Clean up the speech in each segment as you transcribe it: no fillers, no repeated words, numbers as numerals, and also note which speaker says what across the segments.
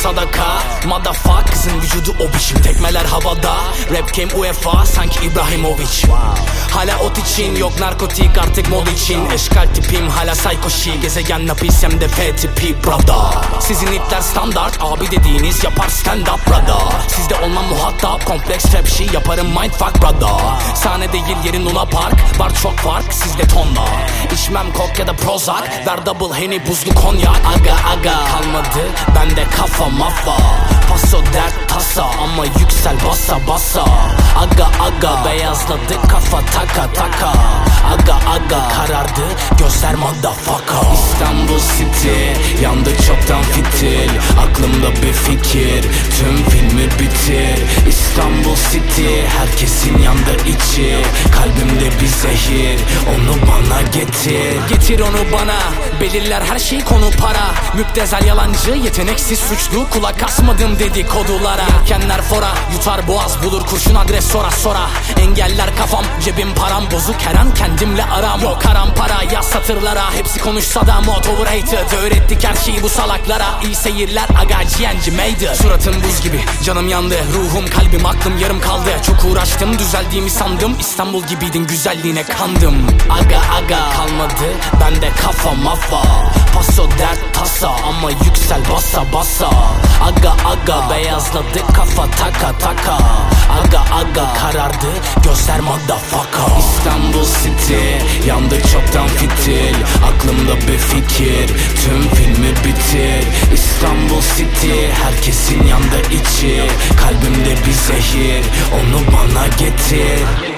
Speaker 1: sadaka. Motherfuck kızın vücudu o biçim, tekmeler havada. Rap game UEFA sanki İbrahimovic. Hala ot için yok narkotik artık mod için. Eşkal tipim hala psycho. Gezegen napisem de F tipi brother. Sizin ipler standart abi dediğiniz yapar stand up brother. Sizde olmam muhatap kompleks rap shit yaparım mindfuck brother. Sahne değil yerin Luna Park, var çok fark sizde tonla. İçmem kok ya da Prozac, ver double Henny buzlu konyak. Aga kalmadı bende kafa mafa. Paso dert tasa ama yüksel basa basa. Aga beyazladı kafa taka taka. Aga karardı gözler motherfucker. İstanbul City yandı çoktan fitil. Aklımda bir fikir tüm filmi bitir. İstanbul City herkesin yandı içi. Kalbimde bir zehir onu bana getir. Getir onu bana belirler her şey konu para. Müptezel yalancı yeteneksiz suçlu kulak asmadım dedikodulara. Yelkenler fora yutar boğaz bulur kurşun adres sonra. Engeller kafam cebim param bozuk her an kendimle aram. Yok haram para yaz satırlara hepsi konuşsa da mod overrated. Öğrettik her şeyi bu salaklara iyi seyirler aga GNG made. Suratım buz gibi canım yandı ruhum kalbim aklım yarım kaldı. Çok uğraştım düzeldiğimi sandım İstanbul gibiydin güzelliğine kandım. Aga kalmadı bende kafa mafa. Paso dert tasa ama yüksel basa basa. Aga beyazladı kafa taka taka. Aga karardı gözler motherfucker. İstanbul City yandı çoktan fitil. Aklımda bir fikir tüm filmi bitir. İstanbul City herkesin yandı içi. Kalbimde bir zehir onu bana getir.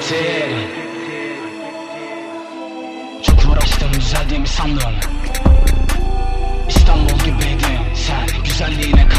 Speaker 1: Çok uğraştım düzeldiğimi sandım. İstanbul gibiydin sen güzelliğine